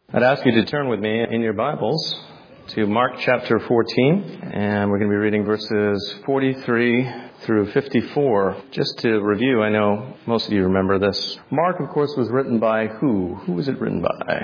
I'd ask you to turn with me in your Bibles to Mark chapter 14, and we're going to be reading verses 43 through 54. Just to review, I know most of you remember this. Mark, of course, was written by who? Who was it written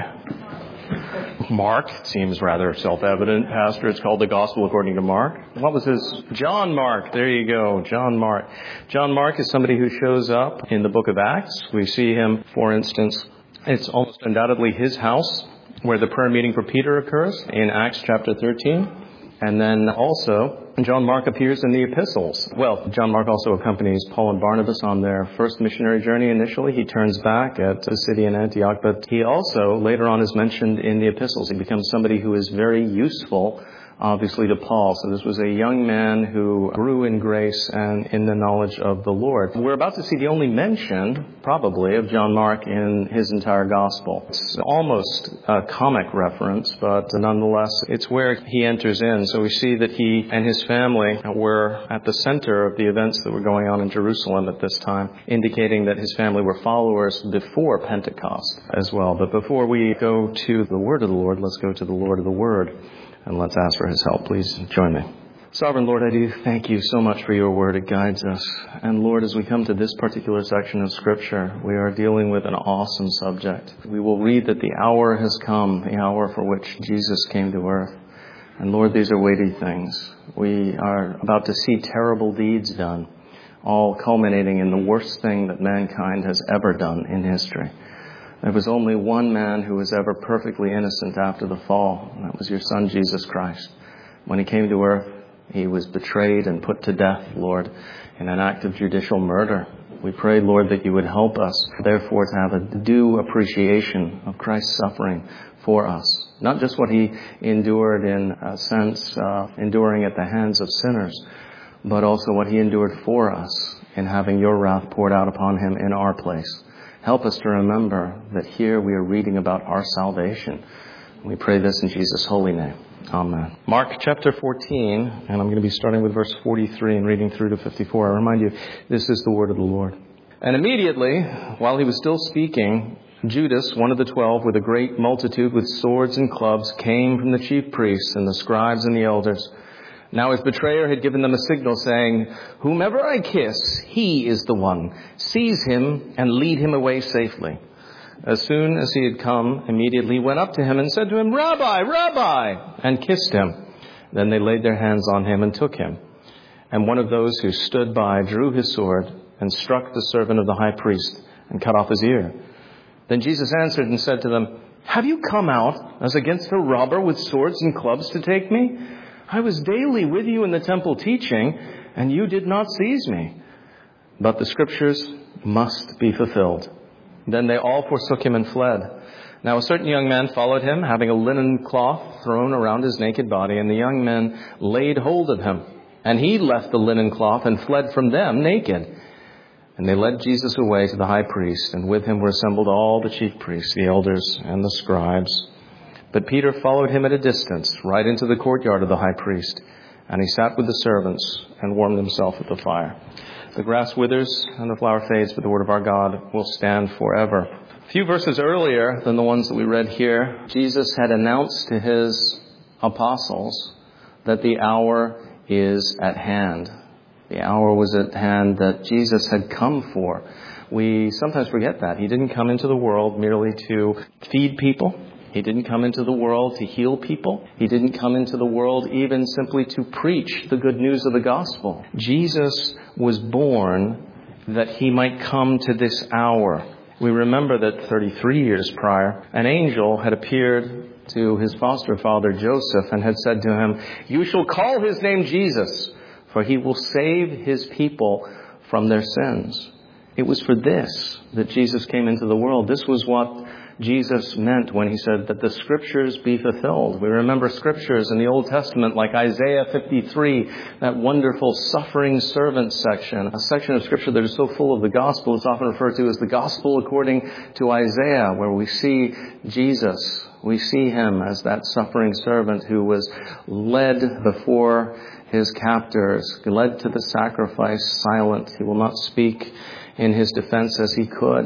by? Mark. Seems rather self-evident, Pastor. It's called the Gospel according to Mark. What was his? John Mark. There you go. John Mark. John Mark is somebody who shows up in the book of Acts. We see him, for instance, it's almost undoubtedly his house where the prayer meeting for Peter occurs in Acts chapter 13. And then also, John Mark appears in the epistles. Well, John Mark also accompanies Paul and Barnabas on their first missionary journey initially. He turns back at the city in Antioch, but he also later on is mentioned in the epistles. He becomes somebody who is very useful, obviously, to Paul. So this was a young man who grew in grace and in the knowledge of the Lord. We're about to see the only mention, probably, of John Mark in his entire gospel. It's almost a comic reference, but nonetheless, it's where he enters in. So we see that he and his family were at the center of the events that were going on in Jerusalem at this time, indicating that his family were followers before Pentecost as well. But before we go to the word of the Lord, let's go to the Lord of the Word. And let's ask for his help. Please join me. Sovereign Lord, I do thank you so much for your word. It guides us. And Lord, as we come to this particular section of Scripture, we are dealing with an awesome subject. We will read that the hour has come, the hour for which Jesus came to earth. And Lord, these are weighty things. We are about to see terrible deeds done, all culminating in the worst thing that mankind has ever done in history. There was only one man who was ever perfectly innocent after the fall, and that was your Son, Jesus Christ. When he came to earth, he was betrayed and put to death, Lord, in an act of judicial murder. We pray, Lord, that you would help us, therefore, to have a due appreciation of Christ's suffering for us. Not just what he endured in a sense, enduring at the hands of sinners, but also what he endured for us in having your wrath poured out upon him in our place. Help us to remember that here we are reading about our salvation. We pray this in Jesus' holy name. Amen. Mark chapter 14, and I'm going to be starting with verse 43 and reading through to 54. I remind you, this is the word of the Lord. And immediately, while he was still speaking, Judas, one of the 12, with a great multitude with swords and clubs, came from the chief priests and the scribes and the elders. Now his betrayer had given them a signal saying, "Whomever I kiss, he is the one. Seize him and lead him away safely." As soon as he had come, immediately he went up to him and said to him, "Rabbi, Rabbi," and kissed him. Then they laid their hands on him and took him. And one of those who stood by drew his sword and struck the servant of the high priest and cut off his ear. Then Jesus answered and said to them, "Have you come out as against a robber with swords and clubs to take me? I was daily with you in the temple teaching, and you did not seize me. But the scriptures must be fulfilled." Then they all forsook him and fled. Now a certain young man followed him, having a linen cloth thrown around his naked body, and the young men laid hold of him. And he left the linen cloth and fled from them naked. And they led Jesus away to the high priest, and with him were assembled all the chief priests, the elders, and the scribes. But Peter followed him at a distance, right into the courtyard of the high priest, and he sat with the servants and warmed himself at the fire. The grass withers and the flower fades, but the word of our God will stand forever. A few verses earlier than the ones that we read here, Jesus had announced to his apostles that the hour is at hand. The hour was at hand that Jesus had come for. We sometimes forget that. He didn't come into the world merely to feed people. He didn't come into the world to heal people. He didn't come into the world even simply to preach the good news of the gospel. Jesus was born that he might come to this hour. We remember that 33 years prior, an angel had appeared to his foster father Joseph and had said to him, "You shall call his name Jesus, for he will save his people from their sins." It was for this that Jesus came into the world. This was what Jesus meant when he said that the scriptures be fulfilled. We remember scriptures in the Old Testament like Isaiah 53, that wonderful suffering servant section, a section of scripture that is so full of the gospel. It's often referred to as the gospel according to Isaiah, where we see Jesus. We see him as that suffering servant who was led before his captors, led to the sacrifice silent. He will not speak in his defense as he could,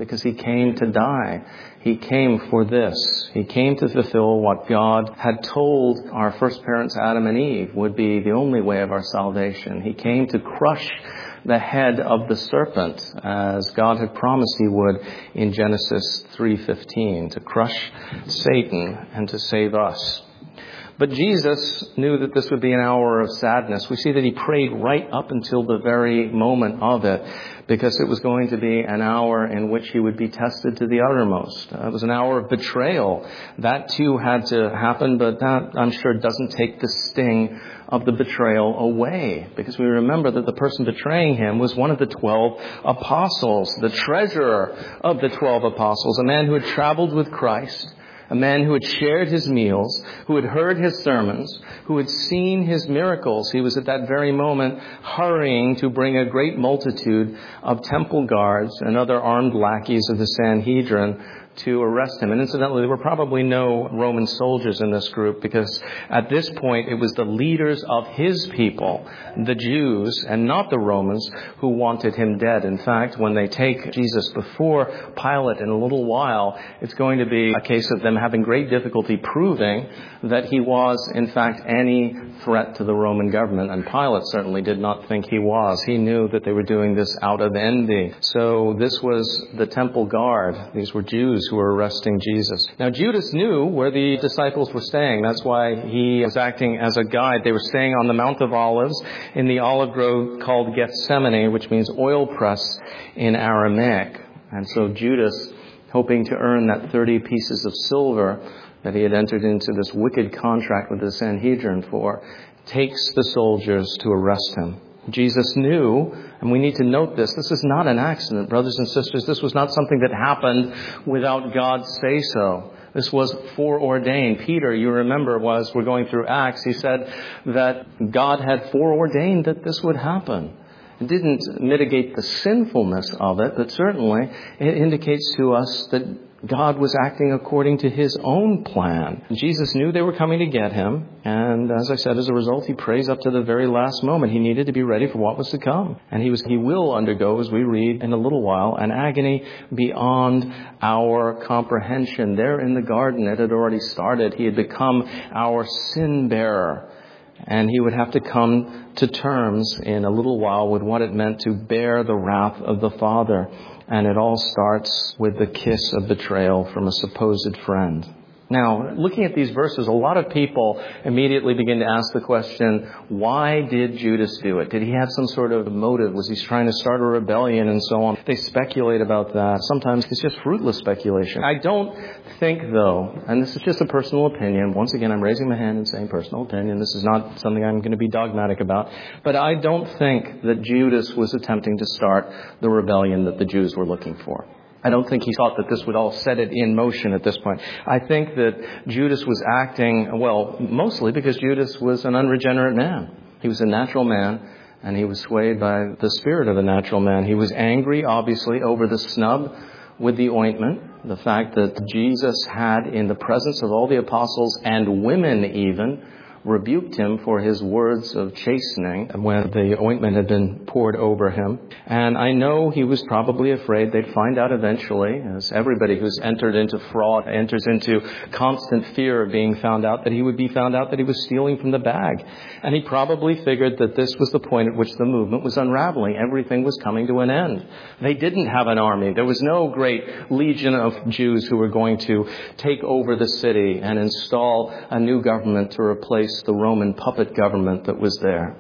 because he came to die. He came for this. He came to fulfill what God had told our first parents, Adam and Eve, would be the only way of our salvation. He came to crush the head of the serpent, as God had promised he would in Genesis 3:15, to crush Satan and to save us. But Jesus knew that this would be an hour of sadness. We see that he prayed right up until the very moment of it, because it was going to be an hour in which he would be tested to the uttermost. It was an hour of betrayal. That too had to happen, but that, I'm sure, doesn't take the sting of the betrayal away, because we remember that the person betraying him was one of the 12 apostles, the treasurer of the 12 apostles, a man who had traveled with Christ, a man who had shared his meals, who had heard his sermons, who had seen his miracles. He was at that very moment hurrying to bring a great multitude of temple guards and other armed lackeys of the Sanhedrin to arrest him. And incidentally, there were probably no Roman soldiers in this group, because at this point it was the leaders of his people, the Jews, and not the Romans, who wanted him dead. In fact, when they take Jesus before Pilate in a little while, it's going to be a case of them having great difficulty proving that he was, in fact, any threat to the Roman government. And Pilate certainly did not think he was. He knew that they were doing this out of envy. So this was the temple guard. These were Jews who were arresting Jesus. Now, Judas knew where the disciples were staying. That's why he was acting as a guide. They were staying on the Mount of Olives in the olive grove called Gethsemane, which means oil press in Aramaic. And so Judas, hoping to earn that 30 pieces of silver that he had entered into this wicked contract with the Sanhedrin for, takes the soldiers to arrest him. Jesus knew, and we need to note this is not an accident, brothers and sisters. This was not something that happened without God's say-so. This was foreordained. Peter, you remember, as we're going through Acts, he said that God had foreordained that this would happen. It didn't mitigate the sinfulness of it, but certainly it indicates to us that God was acting according to his own plan. Jesus knew they were coming to get him, and as I said, as a result, he prays up to the very last moment. He needed to be ready for what was to come. And he will undergo, as we read in a little while, an agony beyond our comprehension. There in the garden, it had already started. He had become our sin bearer. And he would have to come to terms in a little while with what it meant to bear the wrath of the Father. And it all starts with the kiss of betrayal from a supposed friend. Now, looking at these verses, a lot of people immediately begin to ask the question, why did Judas do it? Did he have some sort of motive? Was he trying to start a rebellion and so on? They speculate about that. Sometimes it's just fruitless speculation. I don't think, though, and this is just a personal opinion. Once again, I'm raising my hand and saying personal opinion. This is not something I'm going to be dogmatic about. But I don't think that Judas was attempting to start the rebellion that the Jews were looking for. I don't think he thought that this would all set it in motion at this point. I think that Judas was acting, well, mostly because Judas was an unregenerate man. He was a natural man, and he was swayed by the spirit of a natural man. He was angry, obviously, over the snub with the ointment, the fact that Jesus had, in the presence of all the apostles and women even, rebuked him for his words of chastening when the ointment had been poured over him. And I know he was probably afraid they'd find out eventually, as everybody who's entered into fraud enters into constant fear of being found out, that he would be found out that he was stealing from the bag. And he probably figured that this was the point at which the movement was unraveling. Everything was coming to an end. They didn't have an army. There was no great legion of Jews who were going to take over the city and install a new government to replace the Roman puppet government that was there.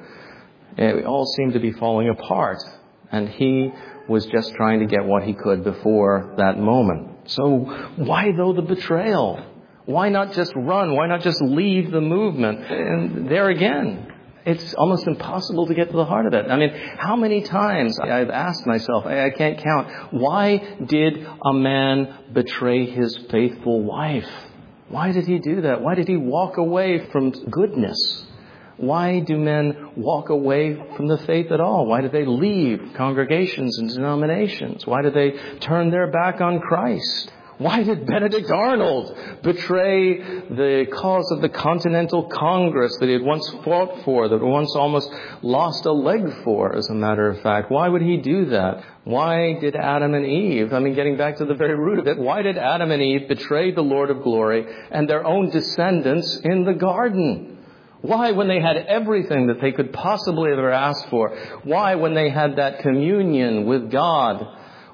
It all seemed to be falling apart, and he was just trying to get what he could before that moment. So why, though, the betrayal? Why not just run? Why not just leave the movement? And there again, it's almost impossible to get to the heart of it. I mean, how many times I've asked myself, I can't count, why did a man betray his faithful wife? Why did he do that? Why did he walk away from goodness? Why do men walk away from the faith at all? Why do they leave congregations and denominations? Why do they turn their back on Christ? Why did Benedict Arnold betray the cause of the Continental Congress that he had once fought for, that he once almost lost a leg for, as a matter of fact? Why would he do that? Why did Adam and Eve, getting back to the very root of it, why did Adam and Eve betray the Lord of glory and their own descendants in the garden? Why, when they had everything that they could possibly have ever asked for? Why, when they had that communion with God?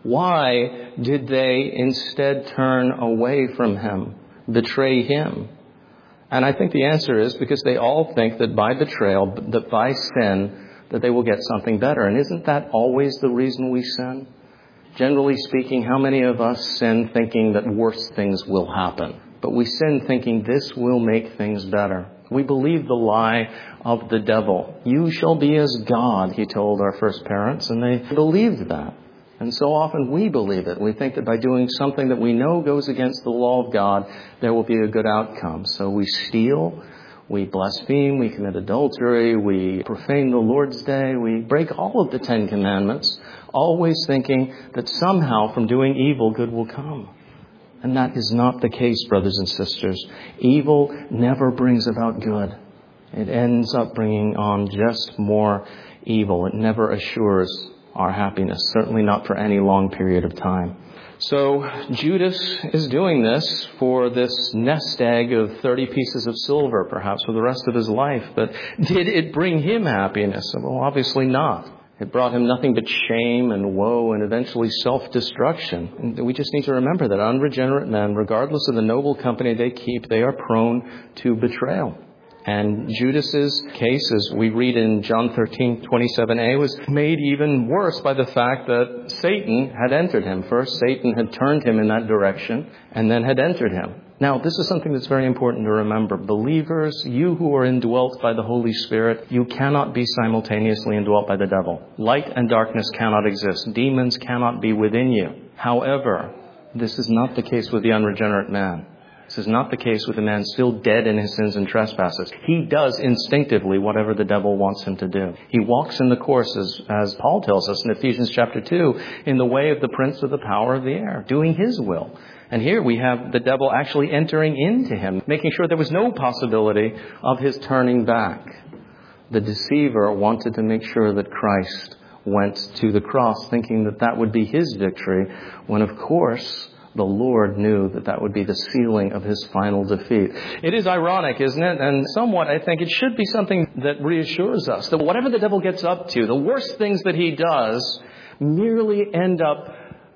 Why did they instead turn away from Him, betray Him? And I think the answer is because they all think that by betrayal, that by sin, that they will get something better. And isn't that always the reason we sin? Generally speaking, how many of us sin thinking that worse things will happen? But we sin thinking this will make things better. We believe the lie of the devil. You shall be as God, he told our first parents, and they believed that. And so often we believe it. We think that by doing something that we know goes against the law of God, there will be a good outcome. So we steal, we blaspheme, we commit adultery, we profane the Lord's Day, we break all of the 10 Commandments, always thinking that somehow from doing evil, good will come. And that is not the case, brothers and sisters. Evil never brings about good. It ends up bringing on just more evil. It never assures our happiness, certainly not for any long period of time. So Judas is doing this for this nest egg of 30 pieces of silver, perhaps for the rest of his life. But did it bring him happiness? Well, obviously not. It brought him nothing but shame and woe and eventually self-destruction. And we just need to remember that unregenerate men, regardless of the noble company they keep, they are prone to betrayal. And Judas's case, as we read in John 13:27a, was made even worse by the fact that Satan had entered him. First, Satan had turned him in that direction and then had entered him. Now, this is something that's very important to remember. Believers, you who are indwelt by the Holy Spirit, you cannot be simultaneously indwelt by the devil. Light and darkness cannot exist. Demons cannot be within you. However, this is not the case with the unregenerate man. This is not the case with a man still dead in his sins and trespasses. He does instinctively whatever the devil wants him to do. He walks in the course, as Paul tells us in Ephesians chapter 2, in the way of the prince of the power of the air, doing his will. And here we have the devil actually entering into him, making sure there was no possibility of his turning back. The deceiver wanted to make sure that Christ went to the cross, thinking that that would be his victory, when of course the Lord knew that that would be the sealing of his final defeat. It is ironic, isn't it? And somewhat, I think, it should be something that reassures us that whatever the devil gets up to, the worst things that he does, merely end up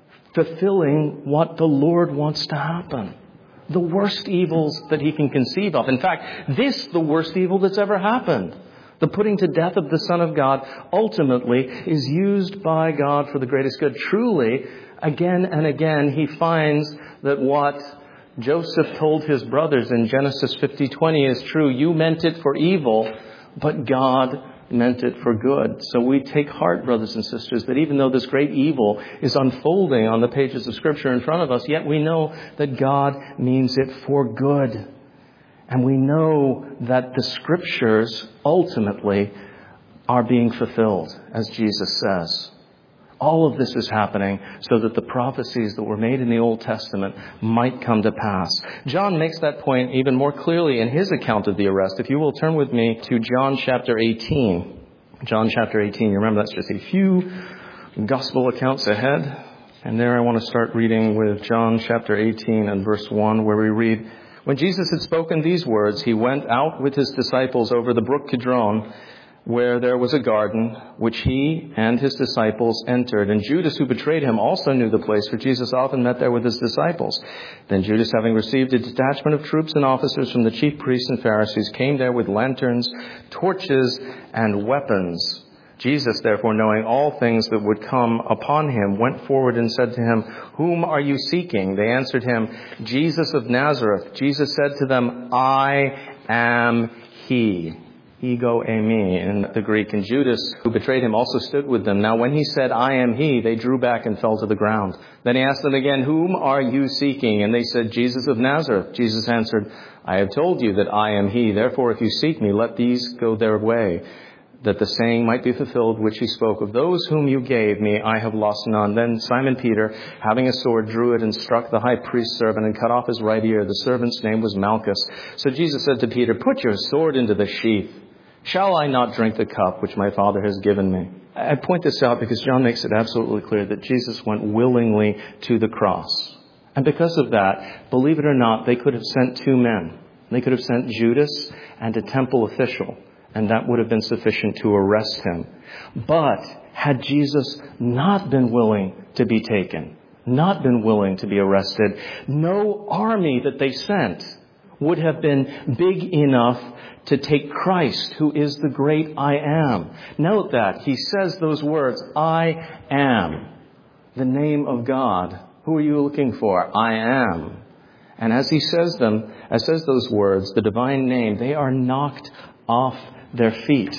fulfilling what the Lord wants to happen. The worst evils that he can conceive of. In fact, the worst evil that's ever happened. The putting to death of the Son of God ultimately is used by God for the greatest good. Truly, again and again, he finds that what Joseph told his brothers in Genesis 50:20 is true. You meant it for evil, but God meant it for good. So we take heart, brothers and sisters, that even though this great evil is unfolding on the pages of Scripture in front of us, yet we know that God means it for good. And we know that the Scriptures ultimately are being fulfilled, as Jesus says. All of this is happening so that the prophecies that were made in the Old Testament might come to pass. John makes that point even more clearly in his account of the arrest. If you will turn with me to John chapter 18. John chapter 18, you remember that's just a few gospel accounts ahead. And there I want to start reading with John chapter 18 and verse 1, where we read, "When Jesus had spoken these words, he went out with his disciples over the brook Kidron, where there was a garden, which he and his disciples entered. And Judas, who betrayed him, also knew the place, for Jesus often met there with his disciples. Then Judas, having received a detachment of troops and officers from the chief priests and Pharisees, came there with lanterns, torches, and weapons. Jesus, therefore, knowing all things that would come upon him, went forward and said to him, 'Whom are you seeking?' They answered him, 'Jesus of Nazareth.' Jesus said to them, 'I am he.'" Ego eimi in the Greek. And Judas, who betrayed him, also stood with them. Now when he said, "I am he," they drew back and fell to the ground. Then he asked them again, "Whom are you seeking?" And they said, "Jesus of Nazareth." Jesus answered, "I have told you that I am he. Therefore, if you seek me, let these go their way, that the saying might be fulfilled which he spoke, of those whom you gave me, I have lost none. Then Simon Peter, having a sword, drew it and struck the high priest's servant and cut off his right ear. The servant's name was Malchus. So Jesus said to Peter, put your sword into the sheath. Shall I not drink the cup which my Father has given me? I point this out because John makes it absolutely clear that Jesus went willingly to the cross. And because of that, believe it or not, they could have sent two men. They could have sent Judas and a temple official, and that would have been sufficient to arrest him. But had Jesus not been willing to be taken, not been willing to be arrested, no army that they sent would have been big enough to take Christ, who is the great I am. Note that he says those words, I am, the name of God. Who are you looking for? I am. And as he says those words, the divine name, they are knocked off their feet.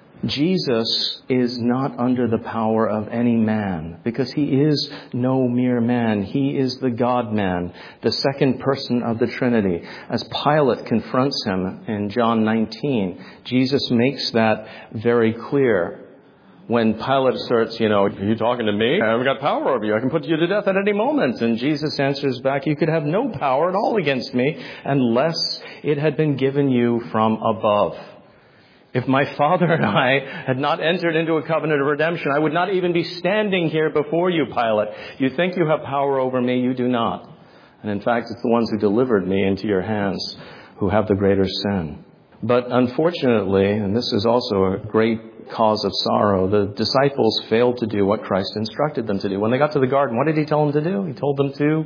Jesus is not under the power of any man because he is no mere man. He is the God-man, the second person of the Trinity. As Pilate confronts him in John 19, Jesus makes that very clear. When Pilate asserts, are you talking to me? I haven't got power over you. I can put you to death at any moment. And Jesus answers back, you could have no power at all against me unless it had been given you from above. If my Father and I had not entered into a covenant of redemption, I would not even be standing here before you, Pilate. You think you have power over me, you do not. And in fact, it's the ones who delivered me into your hands who have the greater sin. But unfortunately, and this is also a great cause of sorrow, the disciples failed to do what Christ instructed them to do. When they got to the garden, what did he tell them to do? He told them to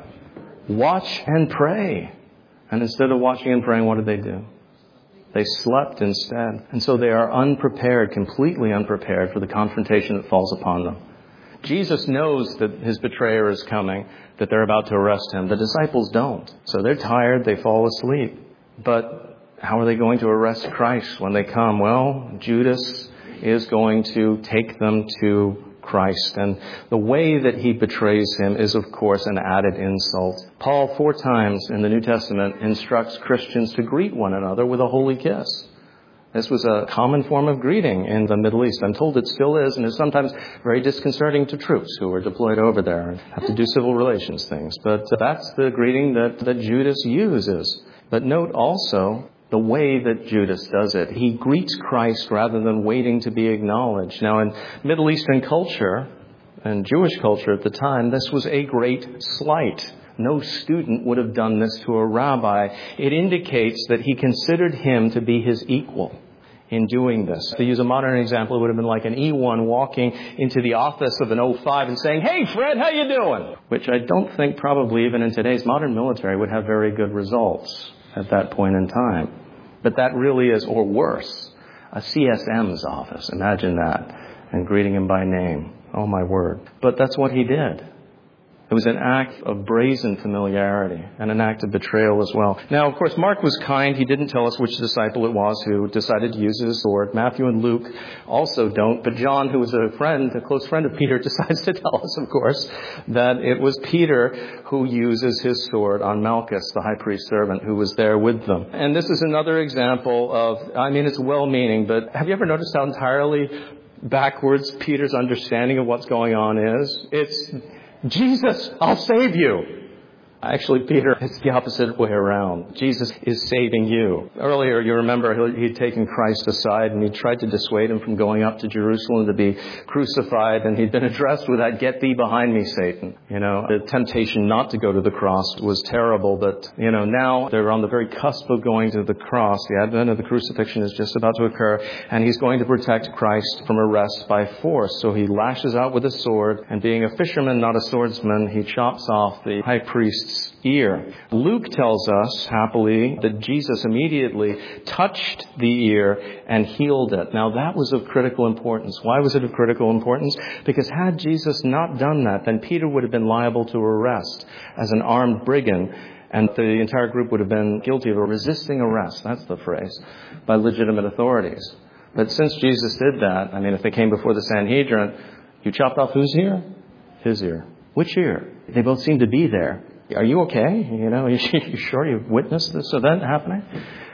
watch and pray. And instead of watching and praying, what did they do? They slept instead. And so they are unprepared, completely unprepared for the confrontation that falls upon them. Jesus knows that his betrayer is coming, that they're about to arrest him. The disciples don't. So they're tired, they fall asleep. But how are they going to arrest Christ when they come? Well, Judas is going to take them to Christ. And the way that he betrays him is, of course, an added insult. Paul 4 times in the New Testament instructs Christians to greet one another with a holy kiss. This was a common form of greeting in the Middle East. I'm told it still is, and is sometimes very disconcerting to troops who are deployed over there and have to do civil relations things. But that's the greeting that Judas uses. But note also the way that Judas does it. He greets Christ rather than waiting to be acknowledged. Now, in Middle Eastern culture and Jewish culture at the time, this was a great slight. No student would have done this to a rabbi. It indicates that he considered him to be his equal in doing this. To use a modern example, it would have been like an E1 walking into the office of an O5 and saying, "Hey, Fred, how you doing?" Which I don't think probably even in today's modern military would have very good results at that point in time. But that really is, or worse, a CSM's office. Imagine that. And greeting him by name. Oh, my word. But that's what he did. It was an act of brazen familiarity and an act of betrayal as well. Now, of course, Mark was kind. He didn't tell us which disciple it was who decided to use his sword. Matthew and Luke also don't. But John, who was a close friend of Peter, decides to tell us, of course, that it was Peter who uses his sword on Malchus, the high priest's servant, who was there with them. And this is another example of, it's well-meaning, but have you ever noticed how entirely backwards Peter's understanding of what's going on is? It's, Jesus, I'll save you. Actually, Peter, it's the opposite way around. Jesus is saving you. Earlier, you remember he'd taken Christ aside and he tried to dissuade him from going up to Jerusalem to be crucified. And he'd been addressed with that, "Get thee behind me, Satan." The temptation not to go to the cross was terrible. But, now they're on the very cusp of going to the cross. The advent of the crucifixion is just about to occur. And he's going to protect Christ from arrest by force. So he lashes out with a sword. And being a fisherman, not a swordsman, he chops off the high priest's ear. Luke tells us, happily, that Jesus immediately touched the ear and healed it. Now, that was of critical importance. Why was it of critical importance? Because had Jesus not done that, then Peter would have been liable to arrest as an armed brigand, and the entire group would have been guilty of resisting arrest, that's the phrase, by legitimate authorities. But since Jesus did that, if they came before the Sanhedrin, you chopped off whose ear? His ear. Which ear? They both seem to be there. Are you okay? Are you sure you've witnessed this event happening?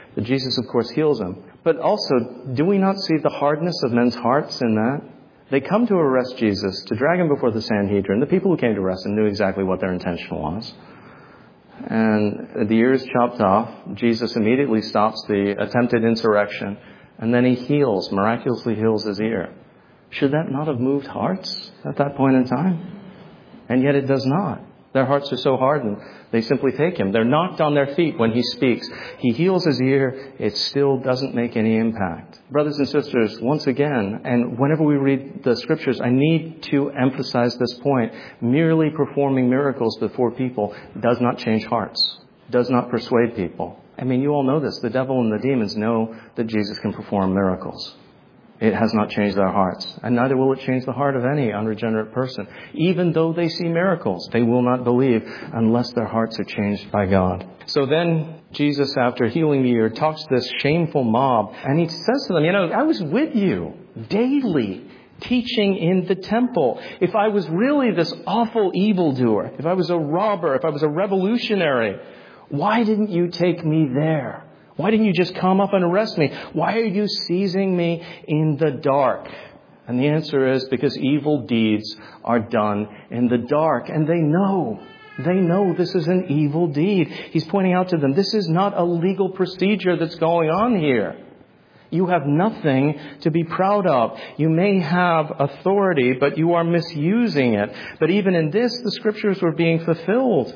But Jesus, of course, heals him. But also, do we not see the hardness of men's hearts in that? They come to arrest Jesus, to drag him before the Sanhedrin. The people who came to arrest him knew exactly what their intention was. And the ear is chopped off. Jesus immediately stops the attempted insurrection. And then he miraculously heals his ear. Should that not have moved hearts at that point in time? And yet it does not. Their hearts are so hardened, they simply take him. They're knocked on their feet when he speaks. He heals his ear. It still doesn't make any impact. Brothers and sisters, once again, and whenever we read the scriptures, I need to emphasize this point. Merely performing miracles before people does not change hearts, does not persuade people. I mean, you all know this. The devil and the demons know that Jesus can perform miracles. It has not changed their hearts, and neither will it change the heart of any unregenerate person. Even though they see miracles, they will not believe unless their hearts are changed by God. So then Jesus, after healing the ear, talks to this shameful mob, and he says to them, I was with you daily teaching in the temple. If I was really this awful evildoer, if I was a robber, if I was a revolutionary, why didn't you take me there? Why didn't you just come up and arrest me? Why are you seizing me in the dark? And the answer is because evil deeds are done in the dark. And they know this is an evil deed. He's pointing out to them, this is not a legal procedure that's going on here. You have nothing to be proud of. You may have authority, but you are misusing it. But even in this, the scriptures were being fulfilled.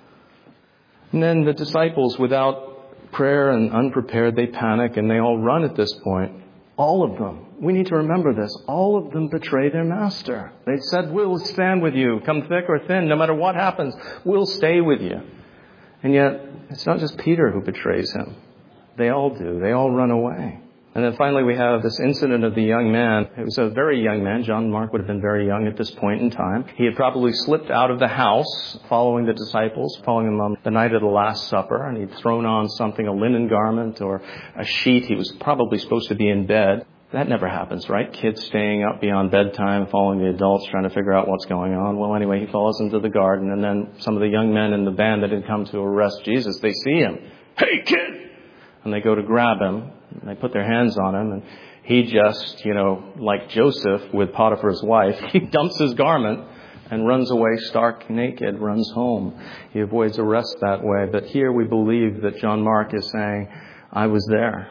And then the disciples, without prayer and unprepared, they panic and they all run at this point. All of them. We need to remember this. All of them betray their master. They said, we'll stand with you, come thick or thin, no matter what happens, we'll stay with you. And yet, it's not just Peter who betrays him. They all do. They all run away. And then finally we have this incident of the young man. It was a very young man. John Mark would have been very young at this point in time. He had probably slipped out of the house following the disciples, following them on the night of the Last Supper. And he'd thrown on something, a linen garment or a sheet. He was probably supposed to be in bed. That never happens, right? Kids staying up beyond bedtime, following the adults, trying to figure out what's going on. Well, anyway, he falls into the garden. And then some of the young men in the band that had come to arrest Jesus, they see him. Hey, kid! And they go to grab him. And they put their hands on him. And he just, like Joseph with Potiphar's wife, he dumps his garment and runs away stark naked, runs home. He avoids arrest that way. But here we believe that John Mark is saying, I was there.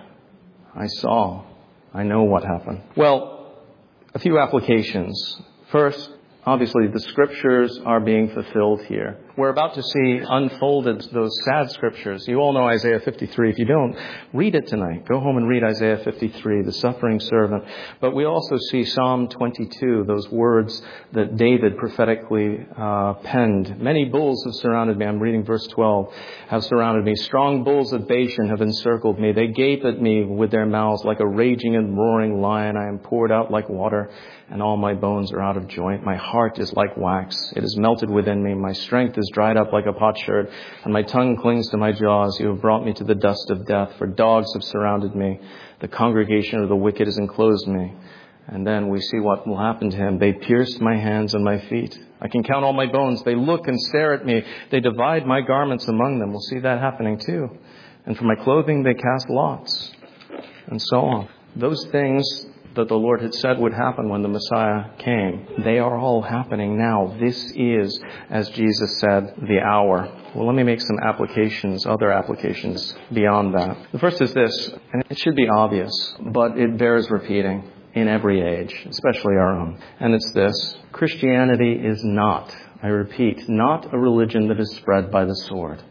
I saw. I know what happened. Well, a few applications. First, obviously, the scriptures are being fulfilled here. We're about to see unfolded those sad scriptures. You all know Isaiah 53. If you don't, read it tonight. Go home and read Isaiah 53, the suffering servant. But we also see Psalm 22, those words that David prophetically penned. Many bulls have surrounded me. I'm reading verse 12. Have surrounded me. Strong bulls of Bashan have encircled me. They gape at me with their mouths like a raging and roaring lion. I am poured out like water, and all my bones are out of joint. My heart is like wax. It is melted within me. My strength is dried up like a potsherd, and my tongue clings to my jaws. You have brought me to the dust of death, for dogs have surrounded me. The congregation of the wicked has enclosed me. And then we see what will happen to him. They pierced my hands and my feet. I can count all my bones. They look and stare at me. They divide my garments among them. We'll see that happening too. And for my clothing, they cast lots, and so on. Those things that the Lord had said would happen when the Messiah came, they are all happening now. This is, as Jesus said, the hour. Well, let me make some other applications beyond that. The first is this, and it should be obvious, but it bears repeating in every age, especially our own. And it's this: Christianity is not, I repeat, not a religion that is spread by the sword.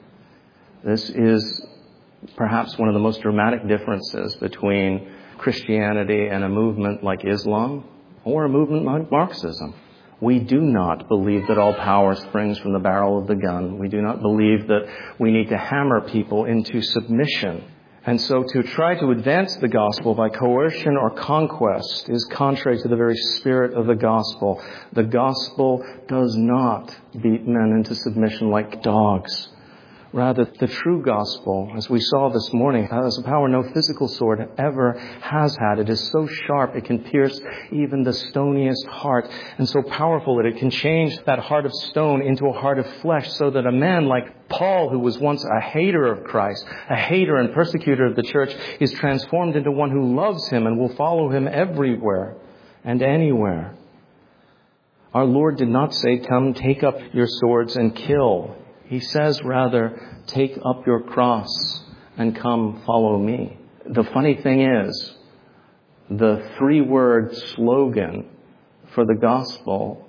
This is perhaps one of the most dramatic differences between Christianity and a movement like Islam or a movement like Marxism. We do not believe that all power springs from the barrel of the gun. We do not believe that we need to hammer people into submission. And so to try to advance the gospel by coercion or conquest is contrary to the very spirit of the gospel. The gospel does not beat men into submission like dogs. Rather, the true gospel, as we saw this morning, has a power no physical sword ever has had. It is so sharp it can pierce even the stoniest heart, and so powerful that it can change that heart of stone into a heart of flesh, so that a man like Paul, who was once a hater of Christ, a hater and persecutor of the church, is transformed into one who loves him and will follow him everywhere and anywhere. Our Lord did not say, "Come, take up your swords and kill." He says, rather, "Take up your cross and come follow me." The funny thing is, the 3-word slogan for the gospel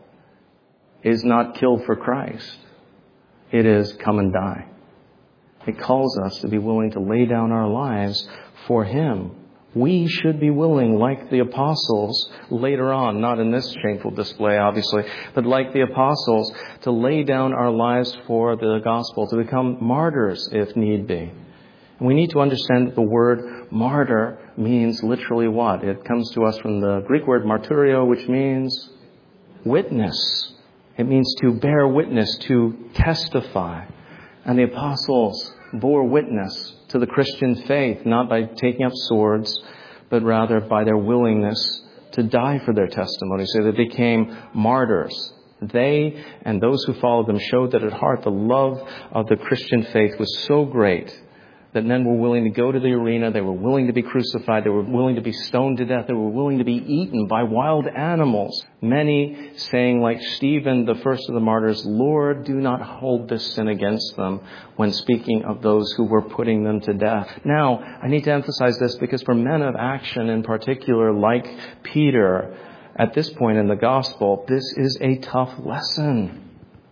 is not "kill for Christ." It is "come and die." It calls us to be willing to lay down our lives for Him. We should be willing, like the apostles later on, not in this shameful display, obviously, but like the apostles, to lay down our lives for the gospel, to become martyrs if need be. And we need to understand that the word martyr means literally what? It comes to us from the Greek word martyrio, which means witness. It means to bear witness, to testify. And the apostles bore witness to the Christian faith, not by taking up swords, but rather by their willingness to die for their testimony. So they became martyrs. They and those who followed them showed that at heart the love of the Christian faith was so great that men were willing to go to the arena, they were willing to be crucified, they were willing to be stoned to death, they were willing to be eaten by wild animals. Many saying, like Stephen, the first of the martyrs, "Lord, do not hold this sin against them," when speaking of those who were putting them to death. Now, I need to emphasize this because for men of action in particular, like Peter, at this point in the gospel, this is a tough lesson.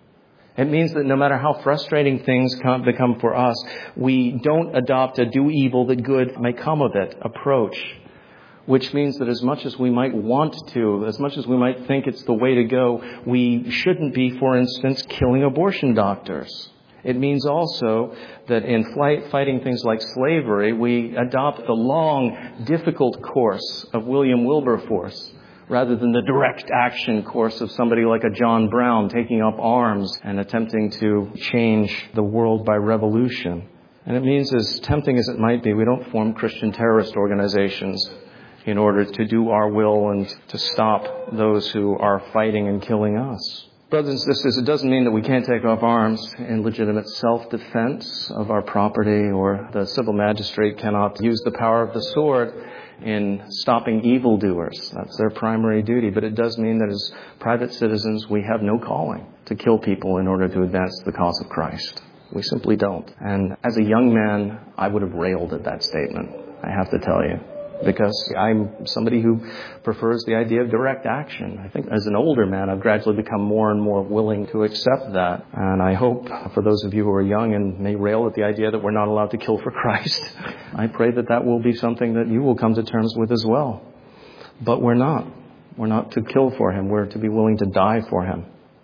It means that no matter how frustrating things become for us, we don't adopt a "do evil that good may come of it" approach. Which means that as much as we might want to, as much as we might think it's the way to go, we shouldn't be, for instance, killing abortion doctors. It means also that in fighting things like slavery, we adopt the long, difficult course of William Wilberforce, rather than the direct action course of somebody like a John Brown taking up arms and attempting to change the world by revolution. And it means, as tempting as it might be, we don't form Christian terrorist organizations in order to do our will and to stop those who are fighting and killing us. Brothers and sisters, it doesn't mean that we can't take up arms in legitimate self-defense of our property, or the civil magistrate cannot use the power of the sword in stopping evildoers. That's their primary duty. But it does mean that as private citizens, we have no calling to kill people in order to advance the cause of Christ. We simply don't. And as a young man, I would have railed at that statement, I have to tell you, because I'm somebody who prefers the idea of direct action. I think as an older man, I've gradually become more and more willing to accept that. And I hope for those of you who are young and may rail at the idea that we're not allowed to kill for Christ, I pray that that will be something that you will come to terms with as well. But we're not. We're not to kill for Him. We're to be willing to die for Him.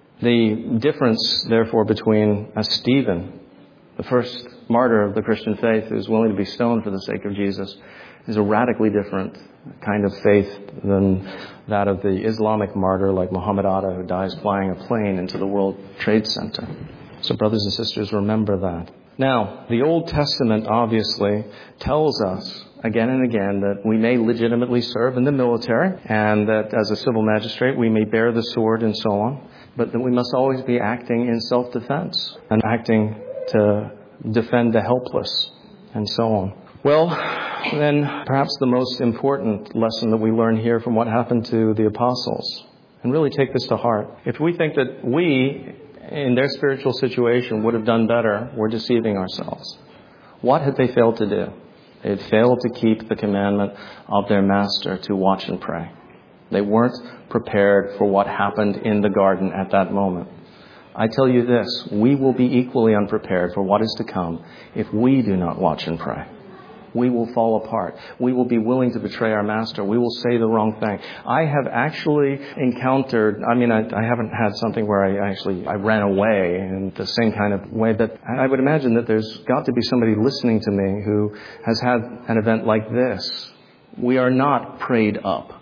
The difference, therefore, between Stephen, the first martyr of the Christian faith, who is willing to be stoned for the sake of Jesus, is a radically different kind of faith than that of the Islamic martyr like Muhammad Atta, who dies flying a plane into the World Trade Center. So brothers and sisters, remember that. Now, the Old Testament obviously tells us again and again that we may legitimately serve in the military, and that as a civil magistrate we may bear the sword and so on, but that we must always be acting in self-defense and acting to defend the helpless and so on. Well, then perhaps the most important lesson that we learn here from what happened to the apostles, and really take this to heart. If we think that we, in their spiritual situation, would have done better, we're deceiving ourselves. What had they failed to do? They had failed to keep the commandment of their master to watch and pray. They weren't prepared for what happened in the garden at that moment. I tell you this, we will be equally unprepared for what is to come if we do not watch and pray. We will fall apart. We will be willing to betray our master. We will say the wrong thing. I have actually encountered, I haven't had something where I ran away in the same kind of way, but I would imagine that there's got to be somebody listening to me who has had an event like this. We are not prayed up.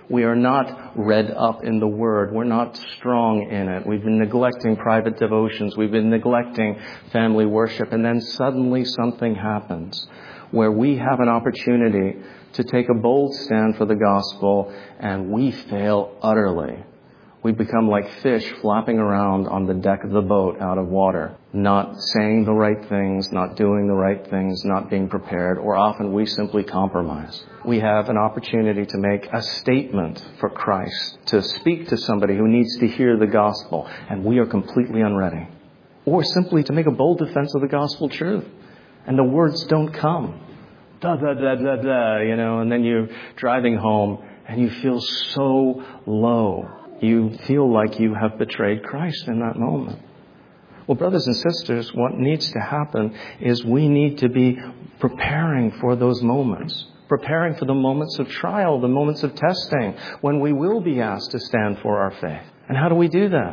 We are not read up in the Word. We're not strong in it. We've been neglecting private devotions. We've been neglecting family worship. And then suddenly something happens where we have an opportunity to take a bold stand for the gospel, and we fail utterly. We become like fish flapping around on the deck of the boat out of water, not saying the right things, not doing the right things, not being prepared, or often we simply compromise. We have an opportunity to make a statement for Christ, to speak to somebody who needs to hear the gospel, and we are completely unready. Or simply to make a bold defense of the gospel truth, and the words don't come. Da, da, da, da, da, and then you're driving home and you feel so low. You feel like you have betrayed Christ in that moment. Well, brothers and sisters, what needs to happen is we need to be preparing for those moments. Preparing for the moments of trial, the moments of testing, when we will be asked to stand for our faith. And how do we do that?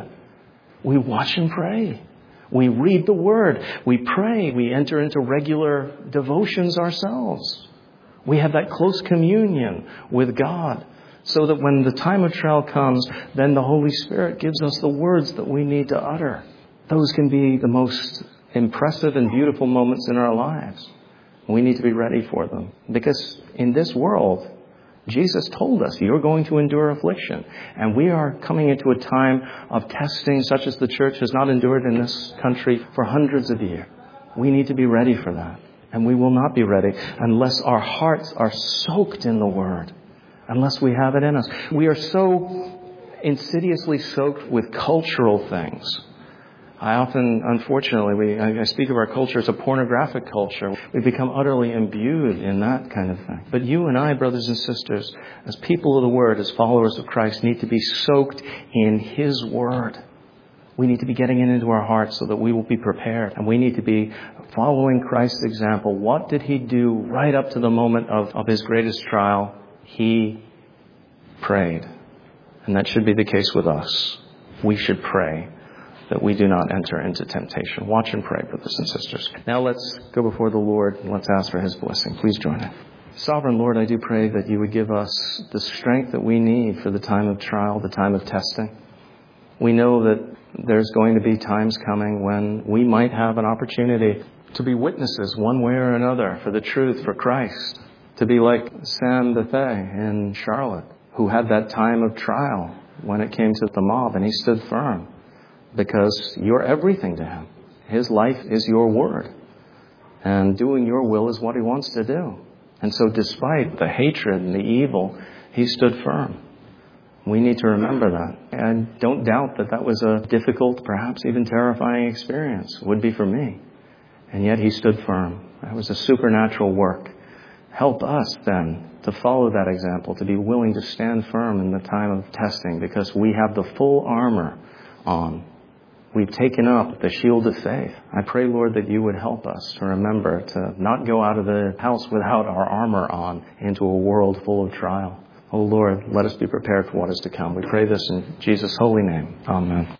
We watch and pray. We read the Word. We pray. We enter into regular devotions ourselves. We have that close communion with God, so that when the time of trial comes, then the Holy Spirit gives us the words that we need to utter. Those can be the most impressive and beautiful moments in our lives. We need to be ready for them. Because in this world, Jesus told us, you're going to endure affliction. And we are coming into a time of testing such as the church has not endured in this country for hundreds of years. We need to be ready for that. And we will not be ready unless our hearts are soaked in the Word. Unless we have it in us. We are so insidiously soaked with cultural things. I often, unfortunately, I speak of our culture as a pornographic culture. We become utterly imbued in that kind of thing. But you and I, brothers and sisters, as people of the Word, as followers of Christ, need to be soaked in His Word. We need to be getting it into our hearts so that we will be prepared. And we need to be following Christ's example. What did He do right up to the moment of His greatest trial? He prayed. And that should be the case with us. We should pray that we do not enter into temptation. Watch and pray, brothers and sisters. Now let's go before the Lord and let's ask for His blessing. Please join in. Sovereign Lord, I do pray that you would give us the strength that we need for the time of trial, the time of testing. We know that there's going to be times coming when we might have an opportunity to be witnesses one way or another for the truth, for Christ. To be like Sam Bethea in Charlotte, who had that time of trial when it came to the mob, and he stood firm because you're everything to him. His life is your word, and doing your will is what he wants to do. And so despite the hatred and the evil, he stood firm. We need to remember that. And don't doubt that that was a difficult, perhaps even terrifying experience. It would be for me. And yet he stood firm. That was a supernatural work. Help us then to follow that example, to be willing to stand firm in the time of testing, because we have the full armor on. We've taken up the shield of faith. I pray, Lord, that you would help us to remember to not go out of the house without our armor on into a world full of trial. Oh, Lord, let us be prepared for what is to come. We pray this in Jesus' holy name. Amen.